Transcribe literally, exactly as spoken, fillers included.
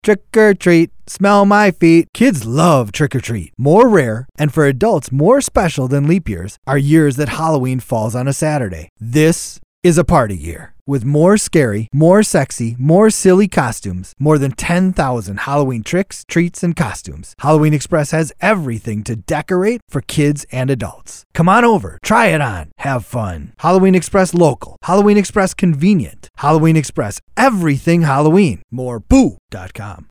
Trick or treat, smell my feet. Kids love trick or treat. More rare, and for adults more special than leap years, are years that Halloween falls on a Saturday. This is a party year. With more scary, more sexy, more silly costumes, more than ten thousand Halloween tricks, treats, and costumes. Halloween Express has everything to decorate for kids and adults. Come on over, try it on, have fun. Halloween Express local, Halloween Express convenient, Halloween Express everything Halloween. More boo dot com.